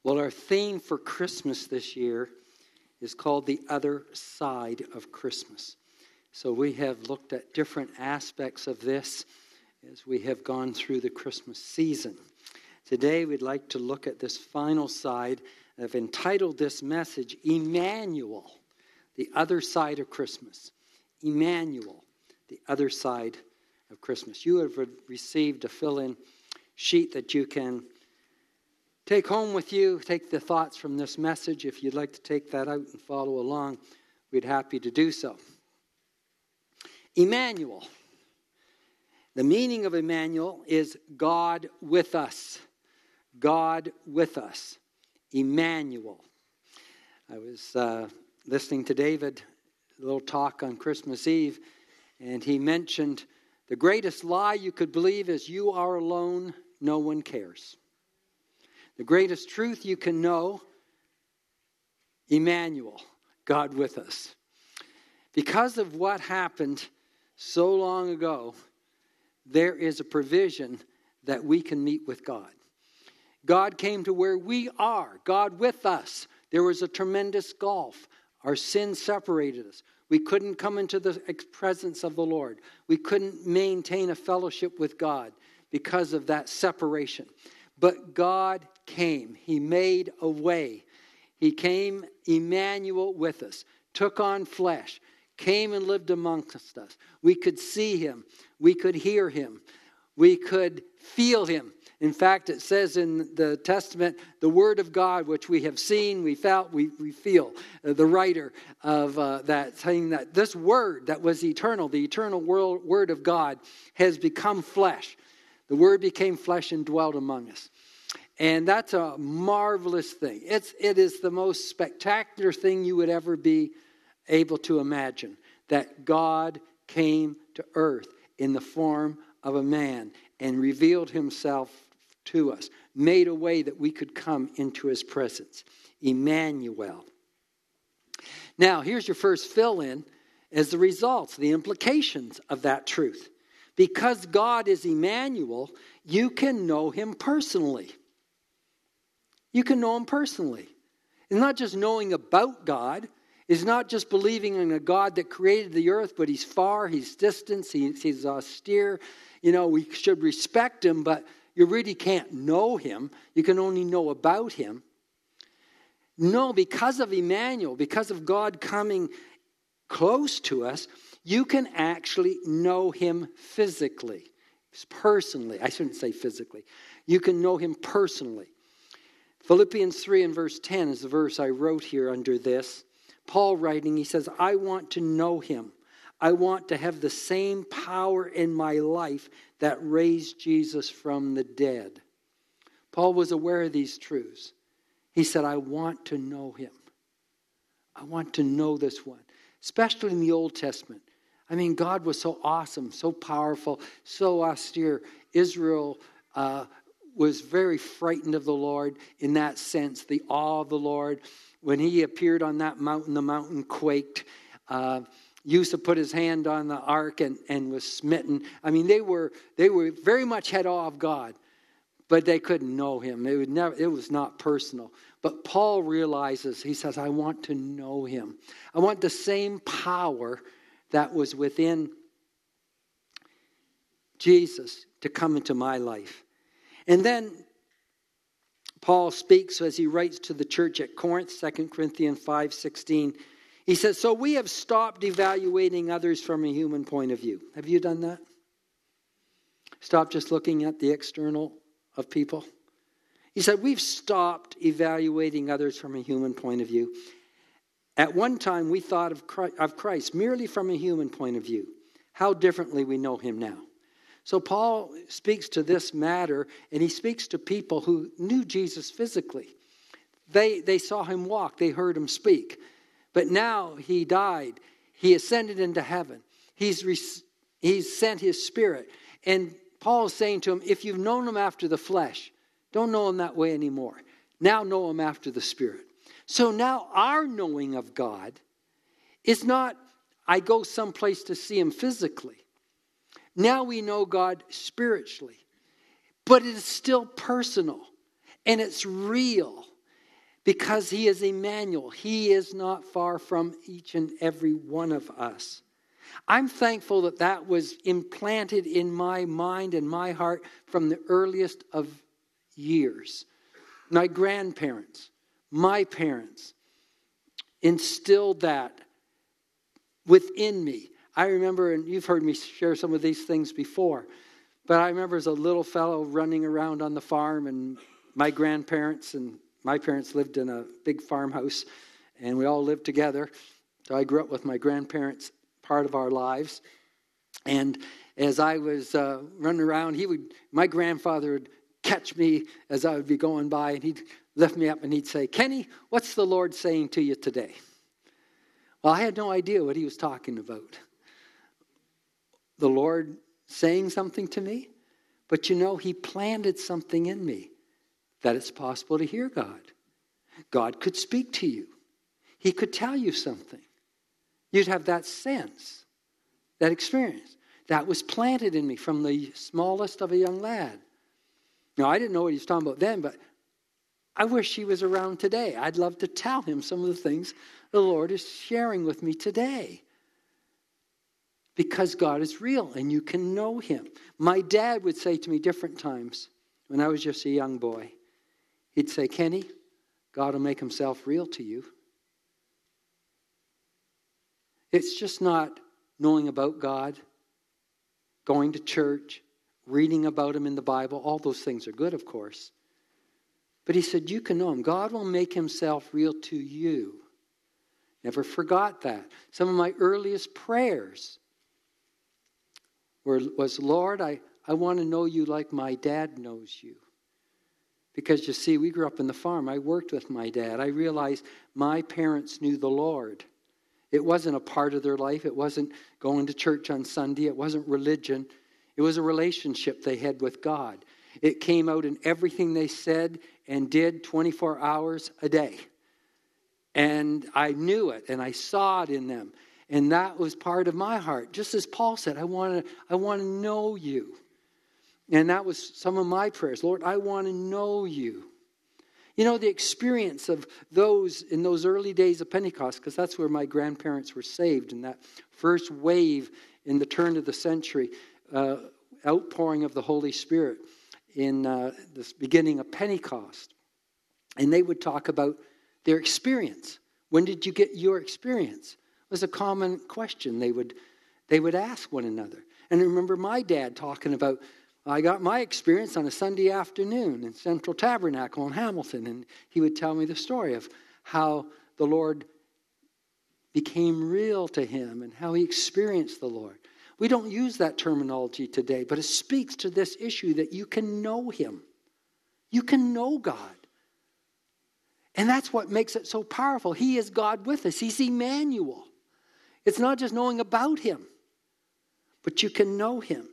Well, our theme for Christmas this year is called The Other Side of Christmas. So we have looked at different aspects of this as we have gone through the Christmas season. Today we'd like to look at this final side. I've entitled this message, Emmanuel, the Other Side of Christmas. Emmanuel, the Other Side of Christmas. You have received a fill-in sheet that you can take home with you. Take the thoughts from this message. If you'd like to take that out and follow along, we'd be happy to do so. Emmanuel. The meaning of Emmanuel is God with us. God with us. Emmanuel. I was listening to David, a little talk on Christmas Eve, and he mentioned the greatest lie you could believe is you are alone, no one cares. The greatest truth you can know, Emmanuel, God with us. Because of what happened so long ago, there is a provision that we can meet with God. God came to where we are, God with us. There was a tremendous gulf. Our sin separated us. We couldn't come into the presence of the Lord. We couldn't maintain a fellowship with God because of that separation. But God came. He made a way. He came, Emmanuel, with us, took on flesh, came and lived amongst us. We could see him. We could hear him. We could feel him. In fact, it says in the Testament, the Word of God, which we have seen, we felt, we feel. The writer of that saying that this Word that was eternal, the eternal Word of God, has become flesh. The Word became flesh and dwelt among us. And that's a marvelous thing. It is the most spectacular thing you would ever be able to imagine. That God came to earth in the form of a man and revealed himself to us. Made a way that we could come into his presence. Emmanuel. Now, here's your first fill-in as the results, the implications of that truth. Because God is Emmanuel, you can know him personally. You can know him personally. It's not just knowing about God. It's not just believing in a God that created the earth, but he's far, he's distant, he's austere. You know, we should respect him, but you really can't know him. You can only know about him. No, because of Emmanuel, because of God coming close to us, you can actually know him physically, personally. I shouldn't say physically. You can know him personally. Philippians 3 and verse 10 is the verse I wrote here under this. Paul writing, he says, I want to know him. I want to have the same power in my life that raised Jesus from the dead. Paul was aware of these truths. He said, I want to know him. I want to know this one. Especially in the Old Testament. I mean, God was so awesome, so powerful, so austere. Israel was very frightened of the Lord in that sense, the awe of the Lord. When he appeared on that mountain, the mountain quaked. Used to put his hand on the ark and was smitten. I mean, they were very much had awe of God, but they couldn't know him. It was not personal. But Paul realizes, he says, I want to know him. I want the same power that was within Jesus to come into my life. And then Paul speaks as he writes to the church at Corinth, 2 Corinthians 5:16. He says, so we have stopped evaluating others from a human point of view. Have you done that? Stop just looking at the external of people. He said, we've stopped evaluating others from a human point of view. At one time, we thought of Christ merely from a human point of view. How differently we know him now. So Paul speaks to this matter, and he speaks to people who knew Jesus physically. They saw him walk. They heard him speak. But now he died. He ascended into heaven. He's sent his Spirit. And Paul is saying to him, if you've known him after the flesh, don't know him that way anymore. Now know him after the Spirit. So now our knowing of God is not, I go someplace to see him physically. Now we know God spiritually. But it is still personal. And it's real. because he is Emmanuel. He is not far from each and every one of us. I'm thankful that that was implanted in my mind and my heart from the earliest of years. My grandparents, my parents instilled that within me. I remember, and you've heard me share some of these things before, but I remember as a little fellow running around on the farm, and my grandparents and my parents lived in a big farmhouse, and we all lived together. So I grew up with my grandparents part of our lives. And as I was running around, my grandfather would catch me as I would be going by, and he'd lift me up and he'd say, "Kenny, what's the Lord saying to you today?" Well, I had no idea what he was talking about. The Lord saying something to me, but he planted something in me that it's possible to hear God. God could speak to you. He could tell you something. You'd have that sense, that experience. That was planted in me from the smallest of a young lad. Now, I didn't know what he was talking about then, but I wish he was around today. I'd love to tell him some of the things the Lord is sharing with me today. Because God is real and you can know him. My dad would say to me different times when I was just a young boy, he'd say, "Kenny, God will make himself real to you." It's just not knowing about God, going to church, reading about him in the Bible. All those things are good, of course. But he said, you can know him. God will make himself real to you. Never forgot that. Some of my earliest prayers was, "Lord, I want to know you like my dad knows you." Because you see, we grew up in the farm. I worked with my dad. I realized my parents knew the Lord. It wasn't a part of their life. It wasn't going to church on Sunday. It wasn't religion. It was a relationship they had with God. It came out in everything they said and did 24 hours a day. And I knew it and I saw it in them. And that was part of my heart. Just as Paul said, I want to know you. And that was some of my prayers. Lord, I want to know you. The experience of those in those early days of Pentecost, because that's where my grandparents were saved, in that first wave in the turn of the century, outpouring of the Holy Spirit in this beginning of Pentecost. And they would talk about their experience. When did you get your experience? Was a common question they would ask one another. And I remember my dad talking about, I got my experience on a Sunday afternoon in Central Tabernacle in Hamilton. And he would tell me the story of how the Lord became real to him and how he experienced the Lord. We don't use that terminology today, but it speaks to this issue that you can know him. You can know God. And that's what makes it so powerful. He is God with us. He's Emmanuel. It's not just knowing about him, but you can know him.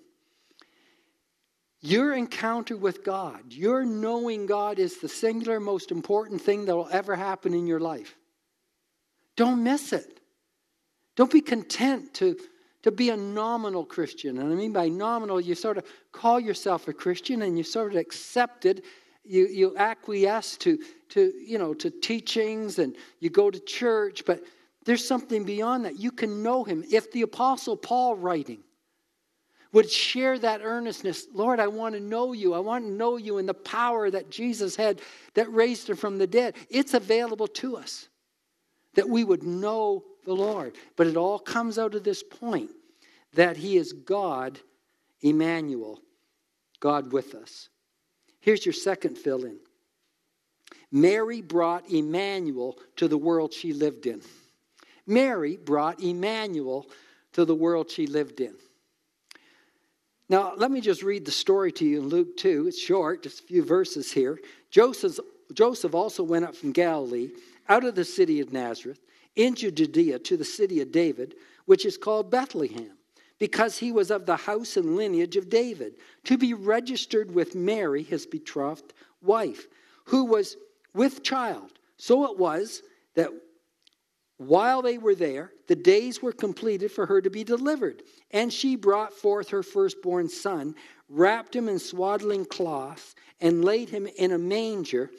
Your encounter with God, your knowing God is the singular most important thing that will ever happen in your life. Don't miss it. Don't be content to be a nominal Christian. And I mean by nominal, you sort of call yourself a Christian and you sort of accept it. You acquiesce to teachings and you go to church, but there's something beyond that. You can know him. If the Apostle Paul writing would share that earnestness, Lord, I want to know you. I want to know you in the power that Jesus had that raised him from the dead. It's available to us that we would know the Lord. But it all comes out of this point that he is God, Emmanuel, God with us. Here's your second fill-in. Mary brought Emmanuel to the world she lived in. Mary brought Emmanuel to the world she lived in. Now, let me just read the story to you in Luke 2. It's short, just a few verses here. Joseph also went up from Galilee, out of the city of Nazareth, into Judea to the city of David, which is called Bethlehem, because he was of the house and lineage of David, to be registered with Mary, his betrothed wife, who was with child. So it was that while they were there, the days were completed for her to be delivered. And she brought forth her firstborn son, wrapped him in swaddling cloths, and laid him in a manger,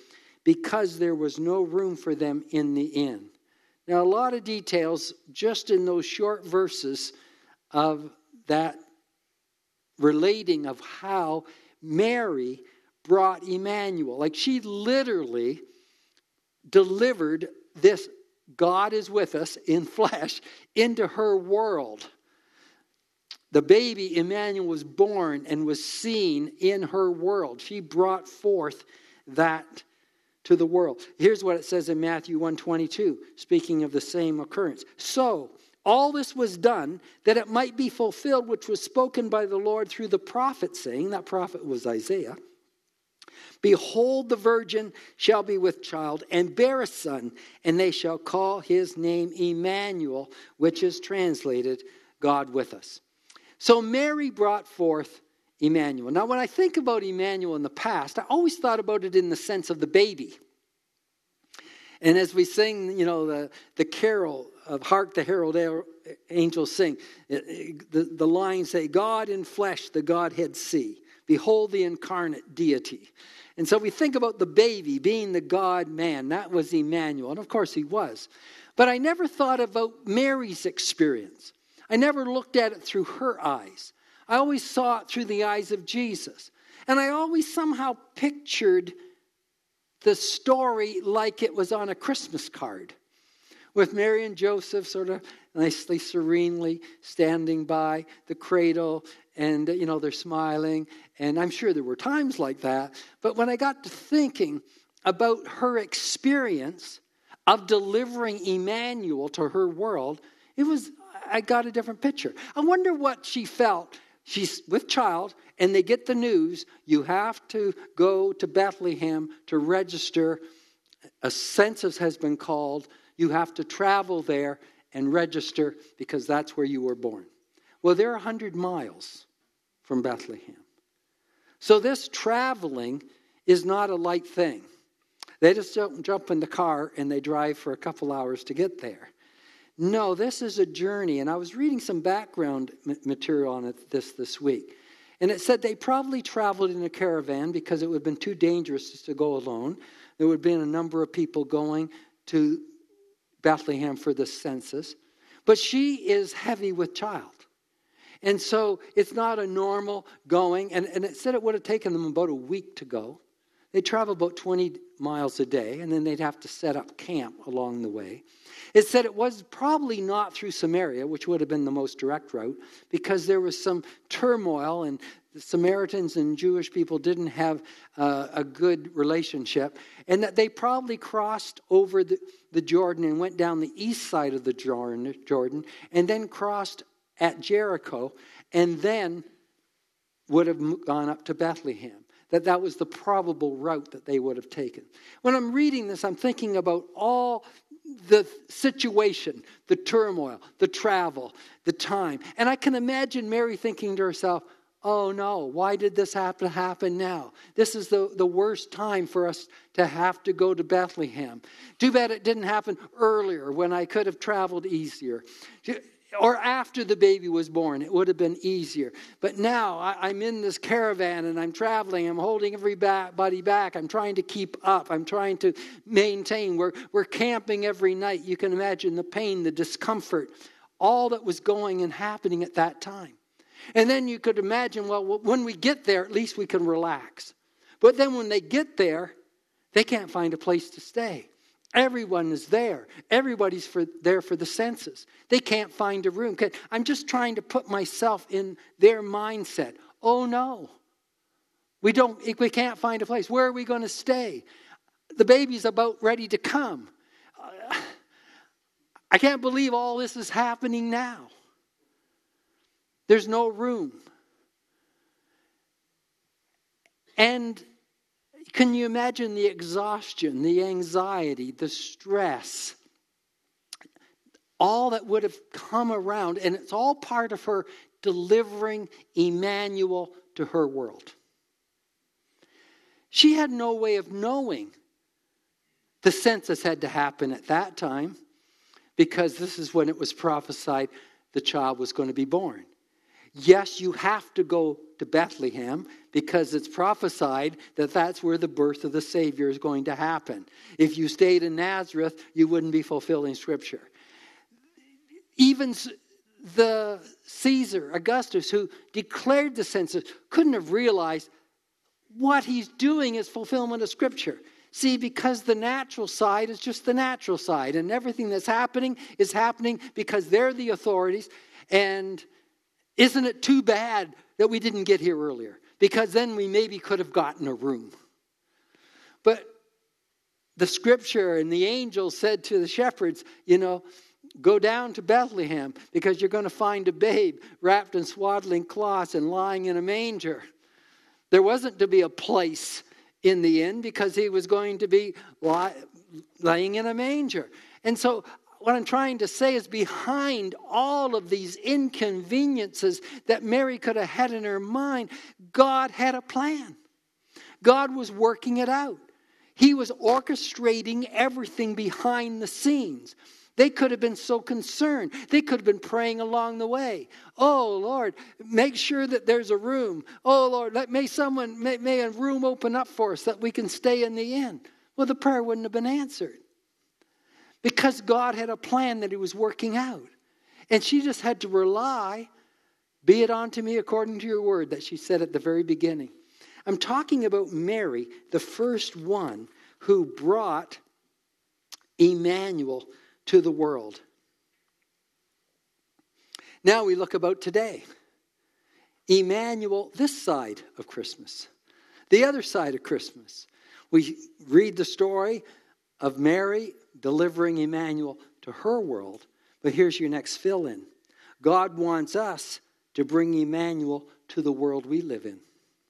because there was no room for them in the inn. Now, a lot of details just in those short verses of that relating of how Mary brought Emmanuel. Like, she literally delivered this God is with us in flesh into her world. The baby Emmanuel was born and was seen in her world. She brought forth that to the world. Here's what it says in Matthew 1:22, speaking of the same occurrence. So, all this was done that it might be fulfilled, which was spoken by the Lord through the prophet, saying, that prophet was Isaiah, behold, the virgin shall be with child and bear a son, and they shall call his name Emmanuel, which is translated God with us. So Mary brought forth Emmanuel. Now, when I think about Emmanuel in the past, I always thought about it in the sense of the baby. And as we sing, the carol of Hark the Herald Angels Sing, the lines say, God in flesh, the Godhead see. Behold the incarnate deity. And so we think about the baby being the God-man. That was Emmanuel. And of course he was. But I never thought about Mary's experience. I never looked at it through her eyes. I always saw it through the eyes of Jesus. And I always somehow pictured the story like it was on a Christmas card, with Mary and Joseph sort of nicely, serenely standing by the cradle, and, they're smiling. And I'm sure there were times like that. But when I got to thinking about her experience of delivering Emmanuel to her world, I got a different picture. I wonder what she felt. She's with child, and they get the news, you have to go to Bethlehem to register. A census has been called. You have to travel there and register because that's where you were born. Well, they're 100 miles from Bethlehem. So this traveling is not a light thing. They just don't jump in the car and they drive for a couple hours to get there. No, this is a journey. And I was reading some background material on it this week. And it said they probably traveled in a caravan because it would have been too dangerous to go alone. There would have been a number of people going to Bethlehem for the census. But she is heavy with child. And so it's not a normal going. And it said it would have taken them about a week to go. They travel about 20 miles a day, and then they'd have to set up camp along the way. It said it was probably not through Samaria, which would have been the most direct route, because there was some turmoil, and the Samaritans and Jewish people didn't have a good relationship, and that they probably crossed over the Jordan and went down the east side of the Jordan, and then crossed at Jericho, and then would have gone up to Bethlehem. That was the probable route that they would have taken. When I'm reading this, I'm thinking about all the situation, the turmoil, the travel, the time. And I can imagine Mary thinking to herself, oh no, why did this have to happen now? This is the worst time for us to have to go to Bethlehem. Too bad it didn't happen earlier when I could have traveled easier. Or after the baby was born, it would have been easier. But now I'm in this caravan and I'm traveling. I'm holding everybody back. I'm trying to keep up. I'm trying to maintain. We're camping every night. You can imagine the pain, the discomfort, all that was going and happening at that time. And then you could imagine, well, when we get there, at least we can relax. But then when they get there, they can't find a place to stay. Everyone is there. Everybody's there for the census. They can't find a room. I'm just trying to put myself in their mindset. Oh no, we can't find a place. Where are we going to stay? The baby's about ready to come. I can't believe all this is happening now. There's no room. And can you imagine the exhaustion, the anxiety, the stress, all that would have come around, and it's all part of her delivering Emmanuel to her world. She had no way of knowing the census had to happen at that time, because this is when it was prophesied the child was going to be born. Yes, you have to go to Bethlehem because it's prophesied that that's where the birth of the Savior is going to happen. If you stayed in Nazareth, you wouldn't be fulfilling Scripture. Even the Caesar, Augustus, who declared the census, couldn't have realized what he's doing is fulfillment of Scripture. See, because the natural side is just the natural side, and everything that's happening is happening because they're the authorities. And isn't it too bad that we didn't get here earlier? Because then we maybe could have gotten a room. But the Scripture and the angels said to the shepherds, go down to Bethlehem because you're going to find a babe wrapped in swaddling cloths and lying in a manger. There wasn't to be a place in the inn because he was going to be laying in a manger. And so what I'm trying to say is behind all of these inconveniences that Mary could have had in her mind, God had a plan. God was working it out. He was orchestrating everything behind the scenes. They could have been so concerned. They could have been praying along the way. Oh, Lord, make sure that there's a room. Oh, Lord, may a room open up for us that we can stay in the inn. Well, the prayer wouldn't have been answered because God had a plan that he was working out. And she just had to rely, be it unto me according to your word, that she said at the very beginning. I'm talking about Mary, the first one who brought Emmanuel to the world. Now we look about today. Emmanuel, this side of Christmas. The other side of Christmas. We read the story of Mary delivering Emmanuel to her world. But here's your next fill-in. God wants us to bring Emmanuel to the world we live in.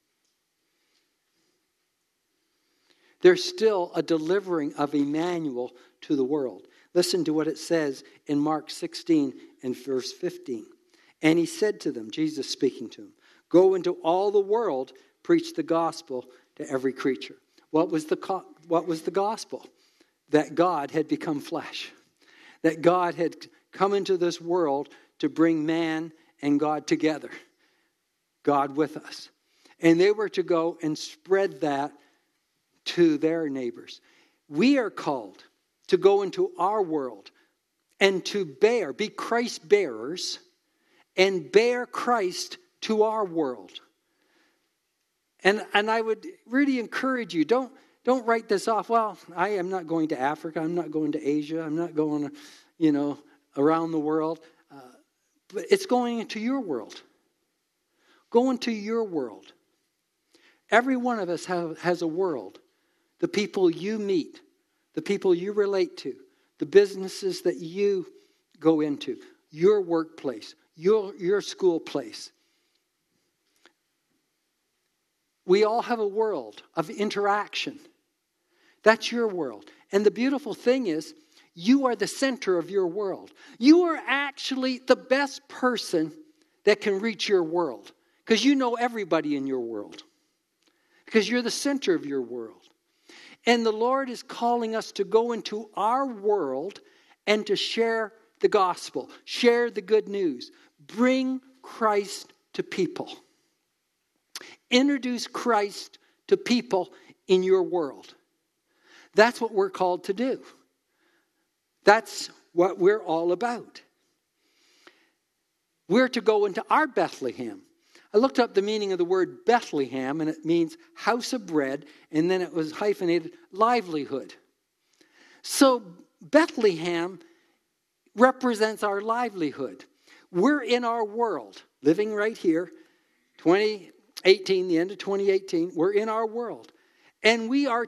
There's still a delivering of Emmanuel to the world. Listen to what it says in Mark 16 and verse 15. And he said to them, Jesus speaking to him, go into all the world, preach the gospel to every creature. What was the gospel? That God had become flesh. That God had come into this world to bring man and God together. God with us. And they were to go and spread that to their neighbors. We are called to go into our world and to be Christ bearers and bear Christ to our world. And I would really encourage you, don't write this off. Well, I am not going to Africa. I'm not going to Asia. I'm not going, around the world. But it's going into your world. Go into your world. Every one of us has a world. The people you meet, the people you relate to, the businesses that you go into, your workplace, your school place. We all have a world of interaction. That's your world. And the beautiful thing is, you are the center of your world. You are actually the best person that can reach your world because you know everybody in your world because you're the center of your world. And the Lord is calling us to go into our world and to share the gospel, share the good news, bring Christ to people. Introduce Christ to people in your world. That's what we're called to do. That's what we're all about. We're to go into our Bethlehem. I looked up the meaning of the word Bethlehem, and it means house of bread, and then it was hyphenated livelihood. So Bethlehem represents our livelihood. We're in our world, living right here, 2018, the end of 2018, we're in our world. And we're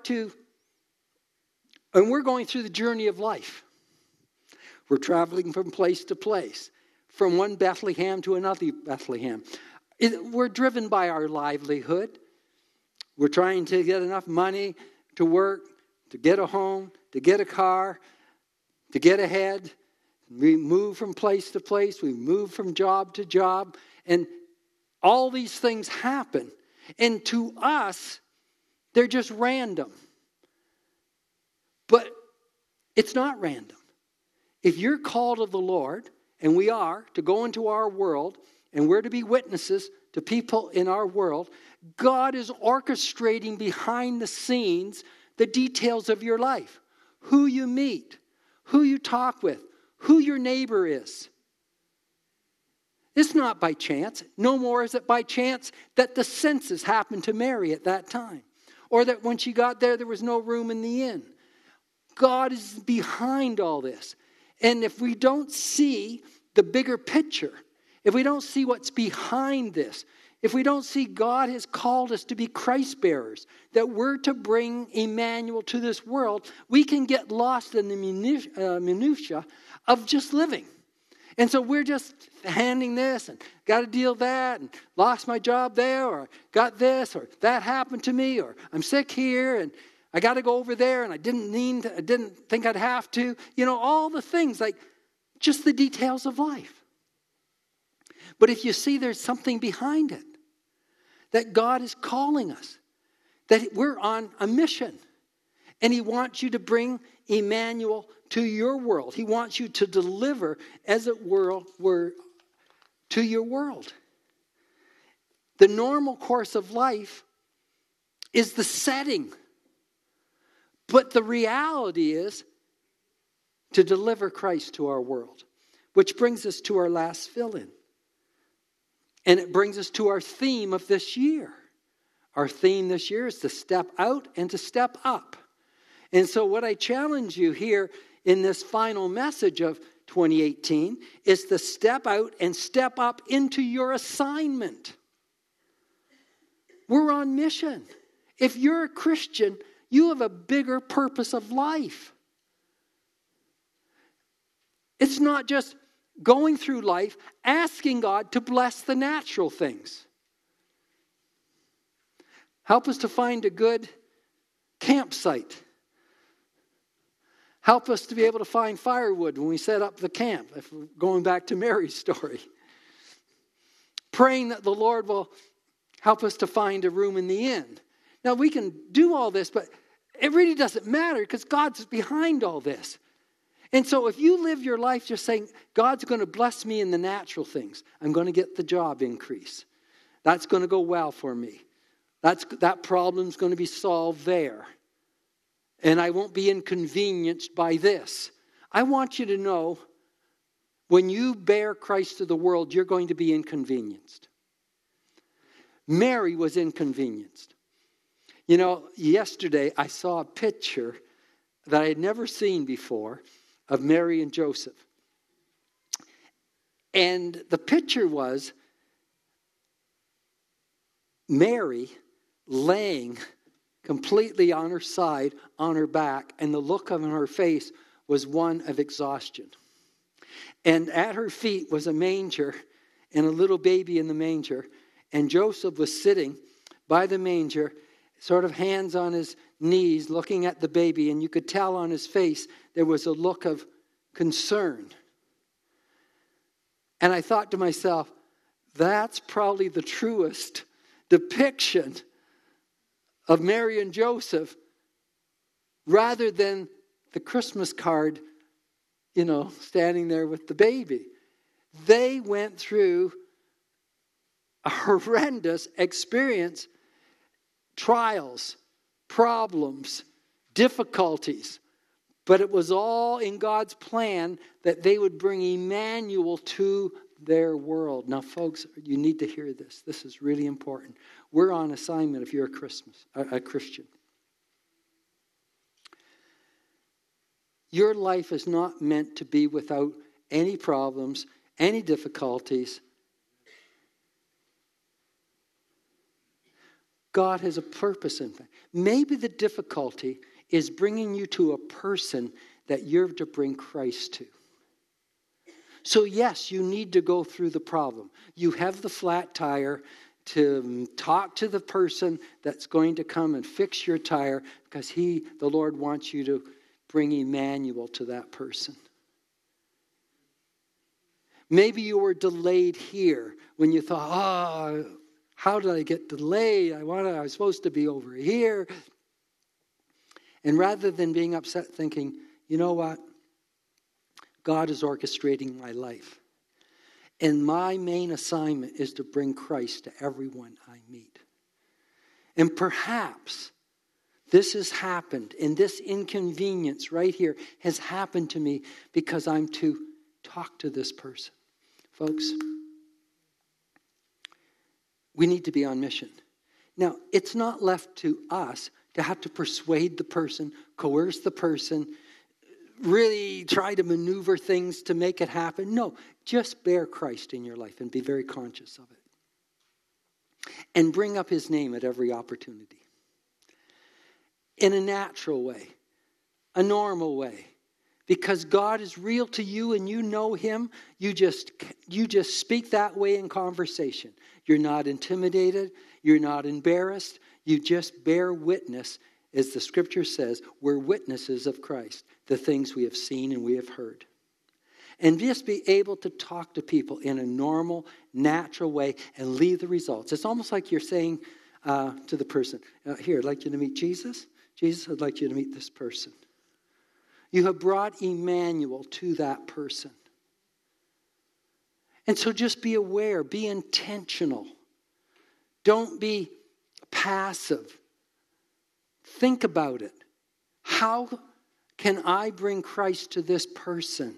going through the journey of life. We're traveling from place to place, from one Bethlehem to another Bethlehem. We're driven by our livelihood. We're trying to get enough money to work, to get a home, to get a car, to get ahead. We move from place to place. We move from job to job. And all these things happen. And to us, they're just random. But it's not random. If you're called of the Lord, and we are, to go into our world and we're to be witnesses to people in our world, God is orchestrating behind the scenes the details of your life. Who you meet, who you talk with, who your neighbor is. It's not by chance. No more is it by chance that the census happened to Mary at that time. Or that when she got there was no room in the inn. God is behind all this. And if we don't see the bigger picture, if we don't see what's behind this, if we don't see God has called us to be Christ bearers, that we're to bring Emmanuel to this world, we can get lost in the minutiae of just living. And so we're just handing this and got to deal with that and lost my job there or got this or that happened to me or I'm sick here and I got to go over there and I didn't think I'd have to. You know, all the things, like just the details of life. But if you see there's something behind it, that God is calling us, that we're on a mission, and He wants you to bring Emmanuel to your world. He wants you to deliver, as it were, to your world. The normal course of life is the setting. But the reality is to deliver Christ to our world. Which brings us to our last fill-in. And it brings us to our theme of this year. Our theme this year is to step out and to step up. And so what I challenge you here in this final message of 2018 is to step out and step up into your assignment. We're on mission. If you're a Christian, you have a bigger purpose of life. It's not just going through life asking God to bless the natural things. Help us to find a good campsite. Help us to be able to find firewood when we set up the camp, if we're going back to Mary's story. Praying that the Lord will help us to find a room in the inn. Now we can do all this, but it really doesn't matter because God's behind all this. And so if you live your life just saying, God's going to bless me in the natural things. I'm going to get the job increase. That's going to go well for me. That problem's going to be solved there. And I won't be inconvenienced by this. I want you to know, when you bear Christ to the world, you're going to be inconvenienced. Mary was inconvenienced. You know, yesterday I saw a picture that I had never seen before of Mary and Joseph. And the picture was Mary laying completely on her side, on her back, and the look on her face was one of exhaustion. And at her feet was a manger and a little baby in the manger, and Joseph was sitting by the manger, sort of hands on his knees, looking at the baby, and you could tell on his face there was a look of concern. And I thought to myself, that's probably the truest depiction of Mary and Joseph, rather than the Christmas card, standing there with the baby. They went through a horrendous experience, trials, problems, difficulties. But it was all in God's plan that they would bring Emmanuel to their world. Now, folks, you need to hear this. This is really important. We're on assignment if you're a Christian. Your life is not meant to be without any problems, any difficulties. God has a purpose in that. Maybe the difficulty is bringing you to a person that you're to bring Christ to. So yes, you need to go through the problem. You have the flat tire to talk to the person that's going to come and fix your tire, because the Lord wants you to bring Emmanuel to that person. Maybe you were delayed here when you thought, how did I get delayed? I was supposed to be over here. And rather than being upset thinking, you know what? God is orchestrating my life. And my main assignment is to bring Christ to everyone I meet. And perhaps this has happened, and this inconvenience right here has happened to me because I'm to talk to this person. Folks, we need to be on mission. Now, it's not left to us to have to persuade the person, coerce the person, really try to maneuver things to make it happen. No, just bear Christ in your life and be very conscious of it. And bring up his name at every opportunity. In a natural way, a normal way. Because God is real to you and you know him, you just speak that way in conversation. You're not intimidated, you're not embarrassed, you just bear witness. As the scripture says, we're witnesses of Christ, the things we have seen and we have heard. And just be able to talk to people in a normal, natural way and leave the results. It's almost like you're saying to the person, here, I'd like you to meet Jesus. Jesus, I'd like you to meet this person. You have brought Emmanuel to that person. And so just be aware, be intentional. Don't be passive. Think about it. How can I bring Christ to this person?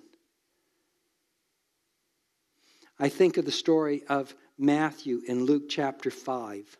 I think of the story of Matthew in Luke chapter 5.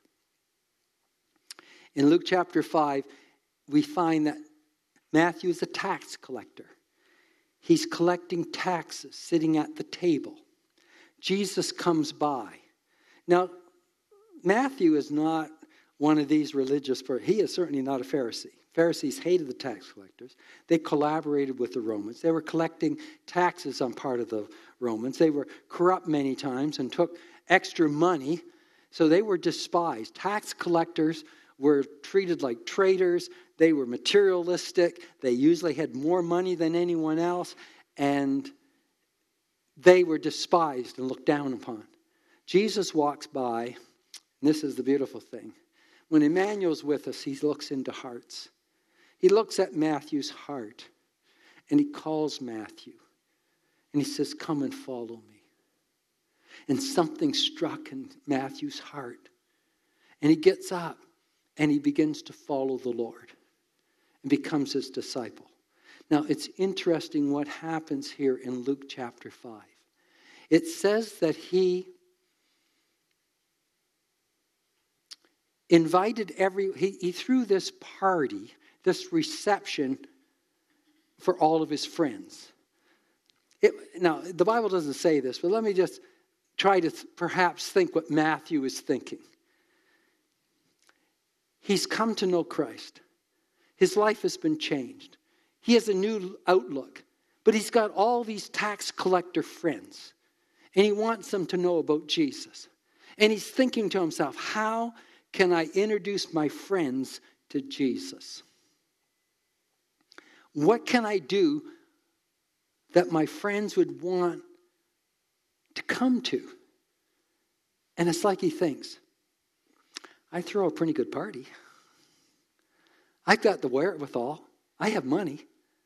In Luke chapter 5, we find that Matthew is a tax collector. He's collecting taxes, sitting at the table. Jesus comes by. Now, Matthew is not one of these religious, he is certainly not a Pharisee. Pharisees hated the tax collectors. They collaborated with the Romans. They were collecting taxes on part of the Romans. They were corrupt many times and took extra money, so they were despised. Tax collectors were treated like traitors. They were materialistic. They usually had more money than anyone else, and they were despised and looked down upon. Jesus walks by, and this is the beautiful thing. When Emmanuel's with us, he looks into hearts. He looks at Matthew's heart, and he calls Matthew, and he says, come and follow me. And something struck in Matthew's heart, and he gets up, and he begins to follow the Lord and becomes his disciple. Now, it's interesting what happens here in Luke chapter 5. It says that he invited he threw this party, this reception for all of his friends. Now, the Bible doesn't say this, but let me just try to perhaps think what Matthew is thinking. He's come to know Christ. His life has been changed. He has a new outlook. But he's got all these tax collector friends. And he wants them to know about Jesus. And he's thinking to himself, how can I introduce my friends to Jesus? What can I do that my friends would want to come to? And it's like he thinks, I throw a pretty good party. I've got the wherewithal. I have money.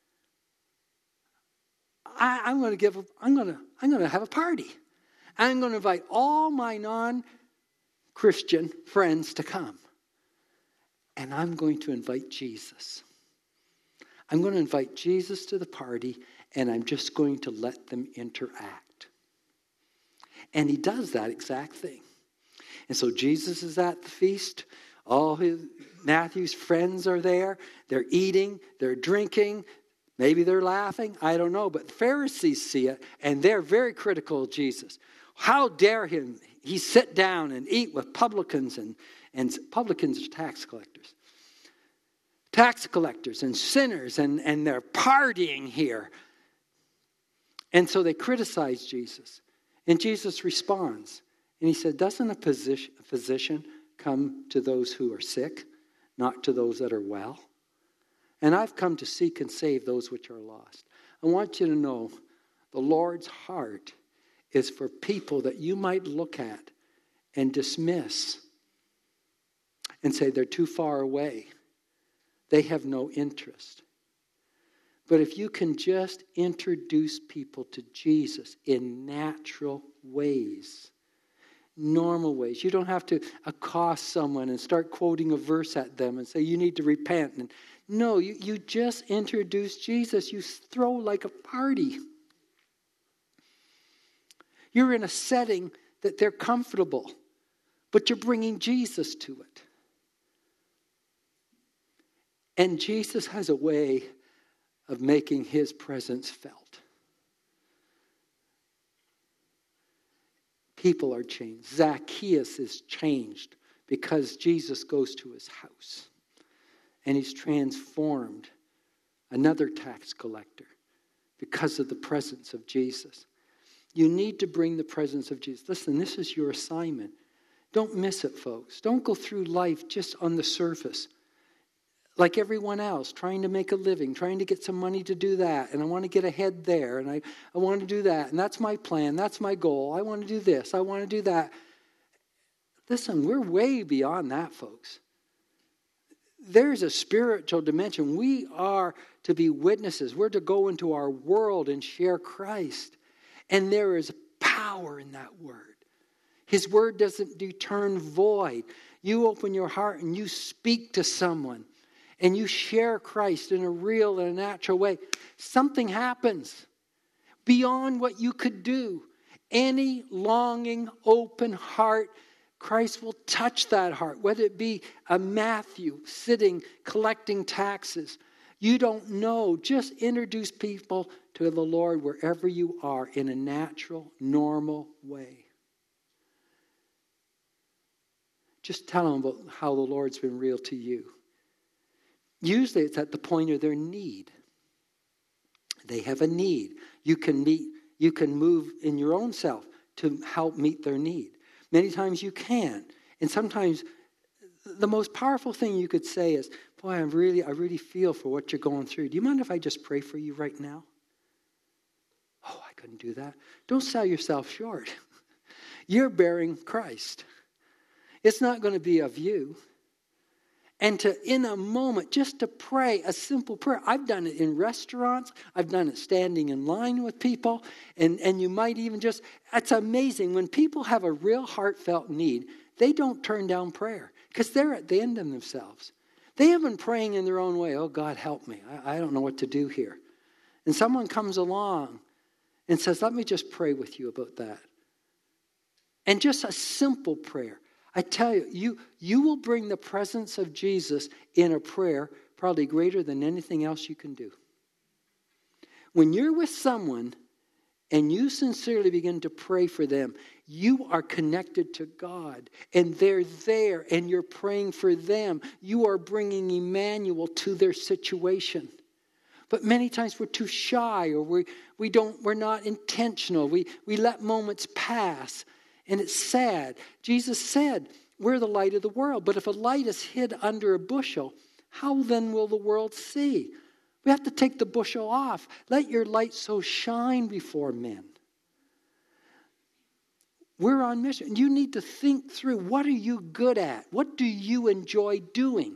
I'm going to have a party. I'm going to invite all my non-Christian friends to come. And I'm going to invite Jesus. I'm going to invite Jesus to the party, and I'm just going to let them interact. And he does that exact thing. And so Jesus is at the feast. All Matthew's friends are there. They're eating. They're drinking. Maybe they're laughing. I don't know. But the Pharisees see it, and they're very critical of Jesus. How dare he sit down and eat with publicans, and publicans are tax collectors. Tax collectors and sinners, and they're partying here. And so they criticize Jesus. And Jesus responds. And he said, doesn't a physician come to those who are sick, not to those that are well? And I've come to seek and save those which are lost. I want you to know the Lord's heart is for people that you might look at and dismiss and say they're too far away. They have no interest. But if you can just introduce people to Jesus in natural ways, normal ways. You don't have to accost someone and start quoting a verse at them and say, you need to repent. And no, you just introduce Jesus. You throw like a party. You're in a setting that they're comfortable, but you're bringing Jesus to it. And Jesus has a way of making his presence felt. People are changed. Zacchaeus is changed because Jesus goes to his house. And he's transformed. Another tax collector because of the presence of Jesus. You need to bring the presence of Jesus. Listen, this is your assignment. Don't miss it, folks. Don't go through life just on the surface. Like everyone else, trying to make a living, trying to get some money to do that. And I want to get ahead there. And I want to do that. And that's my plan. That's my goal. I want to do this. I want to do that. Listen, we're way beyond that, folks. There's a spiritual dimension. We are to be witnesses. We're to go into our world and share Christ. And there is power in that word. His word doesn't return void. You open your heart and you speak to someone. And you share Christ in a real and a natural way. Something happens beyond what you could do. Any longing, open heart, Christ will touch that heart. Whether it be a Matthew sitting, collecting taxes. You don't know. Just introduce people to the Lord wherever you are in a natural, normal way. Just tell them about how the Lord's been real to you. Usually it's at the point of their need. They have a need. You can move in your own self to help meet their need. Many times you can't. And sometimes the most powerful thing you could say is, boy, I really feel for what you're going through. Do you mind if I just pray for you right now? Oh, I couldn't do that. Don't sell yourself short. You're bearing Christ. It's not going to be of you. And to, in a moment, just to pray a simple prayer. I've done it in restaurants. I've done it standing in line with people. And you might even just, it's amazing. When people have a real heartfelt need, they don't turn down prayer because they're at the end of themselves. They have been praying in their own way. Oh, God, help me. I don't know what to do here. And someone comes along and says, let me just pray with you about that. And just a simple prayer. I tell you, you will bring the presence of Jesus in a prayer probably greater than anything else you can do. When you're with someone and you sincerely begin to pray for them, you are connected to God and they're there and you're praying for them. You are bringing Emmanuel to their situation. But many times we're too shy or we're not intentional. We let moments pass. And it's sad. Jesus said, we're the light of the world. But if a light is hid under a bushel, how then will the world see? We have to take the bushel off. Let your light so shine before men. We're on mission. You need to think through, what are you good at? What do you enjoy doing?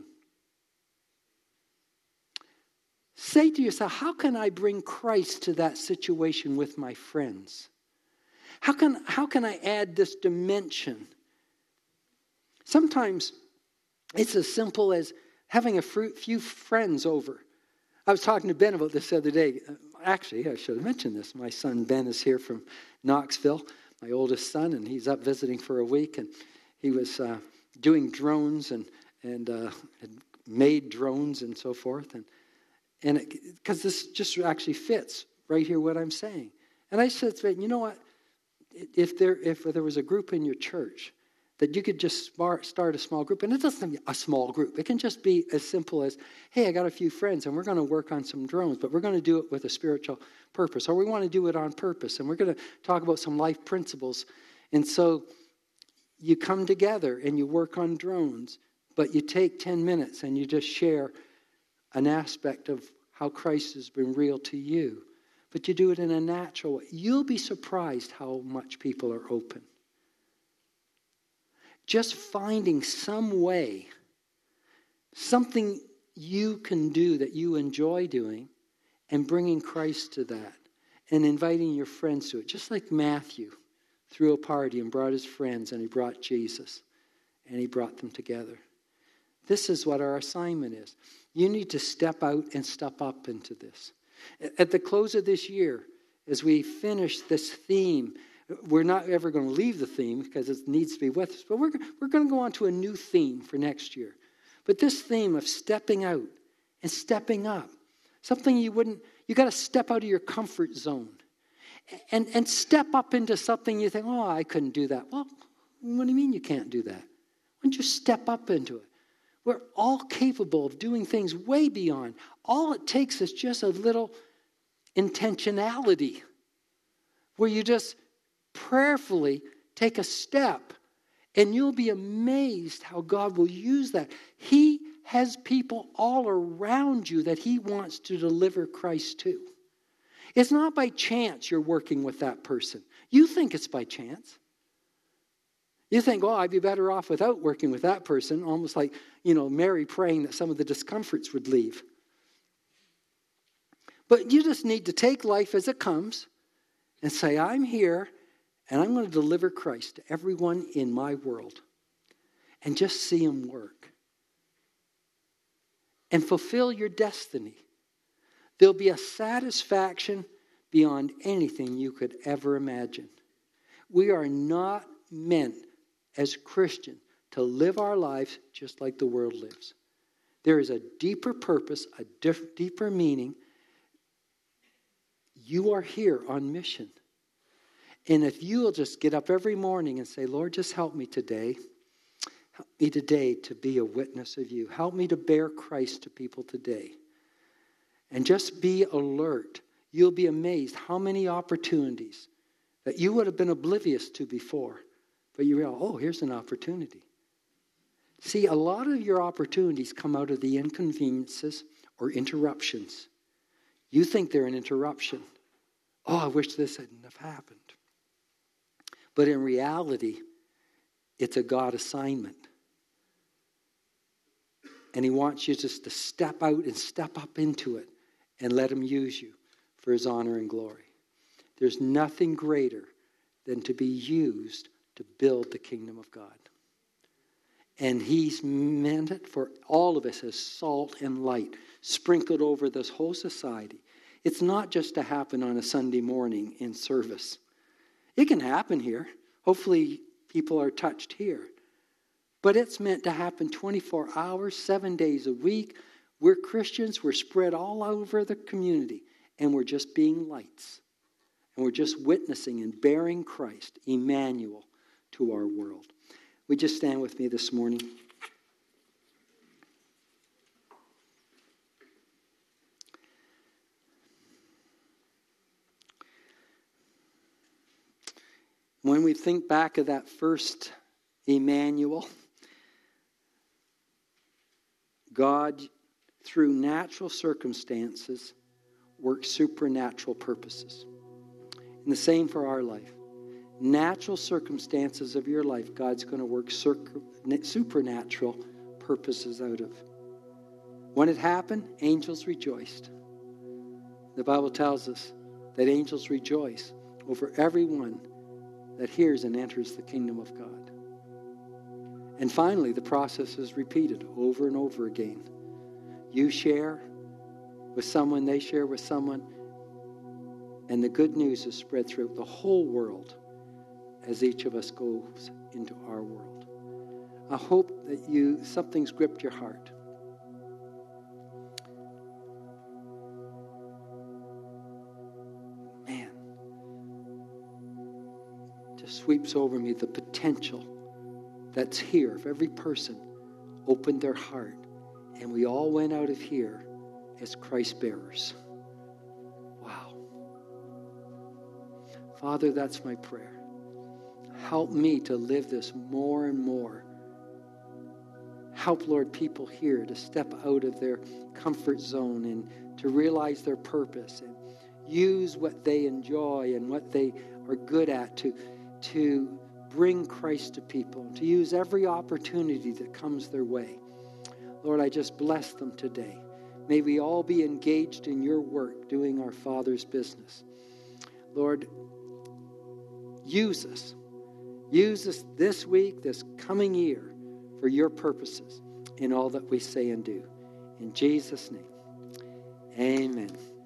Say to yourself, how can I bring Christ to that situation with my friends? How can I add this dimension? Sometimes it's as simple as having a few friends over. I was talking to Ben about this the other day. Actually, I should have mentioned this. My son Ben is here from Knoxville, my oldest son, and he's up visiting for a week. And he was doing drones and had made drones and so forth. And because this just actually fits right here what I'm saying. And I said to Ben, you know what? If there was a group in your church that you could just start a small group, and it doesn't have to be a small group. It can just be as simple as, hey, I got a few friends, and we're going to work on some drones, but we're going to do it with a spiritual purpose, or we want to do it on purpose, and we're going to talk about some life principles. And so you come together and you work on drones, but you take 10 minutes and you just share an aspect of how Christ has been real to you. But you do it in a natural way. You'll be surprised how much people are open. Just finding some way, something you can do that you enjoy doing, and bringing Christ to that and inviting your friends to it. Just like Matthew threw a party and brought his friends and he brought Jesus and he brought them together. This is what our assignment is. You need to step out and step up into this. At the close of this year, as we finish this theme, we're not ever going to leave the theme because it needs to be with us, but we're going to go on to a new theme for next year. But this theme of stepping out and stepping up, something you got to step out of your comfort zone and step up into something you think, oh, I couldn't do that. Well, what do you mean you can't do that? Why don't you step up into it? We're all capable of doing things way beyond. All it takes is just a little intentionality where you just prayerfully take a step, and you'll be amazed how God will use that. He has people all around you that he wants to deliver Christ to. It's not by chance you're working with that person. You think it's by chance. You think, oh, I'd be better off without working with that person, almost like, Mary praying that some of the discomforts would leave. But you just need to take life as it comes and say, I'm here and I'm going to deliver Christ to everyone in my world and just see him work. And fulfill your destiny. There'll be a satisfaction beyond anything you could ever imagine. We are not meant as Christians to live our lives just like the world lives. There is a deeper purpose, a deeper meaning. You are here on mission. And if you will just get up every morning and say, Lord, just help me today. Help me today to be a witness of you. Help me to bear Christ to people today. And just be alert. You'll be amazed how many opportunities that you would have been oblivious to before. But you realize, oh, here's an opportunity. See, a lot of your opportunities come out of the inconveniences or interruptions. You think they're an interruption. Oh, I wish this hadn't have happened. But in reality, it's a God assignment. And he wants you just to step out and step up into it and let him use you for his honor and glory. There's nothing greater than to be used to build the kingdom of God. And he's meant it for all of us as salt and light sprinkled over this whole society. It's not just to happen on a Sunday morning in service. It can happen here. Hopefully people are touched here. But it's meant to happen 24 hours, 7 days a week. We're Christians. We're spread all over the community. And we're just being lights. And we're just witnessing and bearing Christ, Emmanuel, to our world. Would you stand with me this morning? When we think back of that first Emmanuel, God, through natural circumstances, works supernatural purposes. And the same for our life. Natural circumstances of your life, God's going to work supernatural purposes out of. When it happened, angels rejoiced. The Bible tells us that angels rejoice over everyone that hears and enters the kingdom of God. And finally, the process is repeated over and over again. You share with someone, they share with someone, and the good news is spread throughout the whole world as each of us goes into our world. I hope that something's gripped your heart. Man, just sweeps over me the potential that's here. If every person opened their heart and we all went out of here as Christ bearers. Wow. Father, that's my prayer. Help me to live this more and more. Help, Lord, people here to step out of their comfort zone and to realize their purpose and use what they enjoy and what they are good at to bring Christ to people, to use every opportunity that comes their way. Lord, I just bless them today. May we all be engaged in your work, doing our Father's business. Lord, use us. Use us this week, this coming year, for your purposes in all that we say and do. In Jesus' name, amen.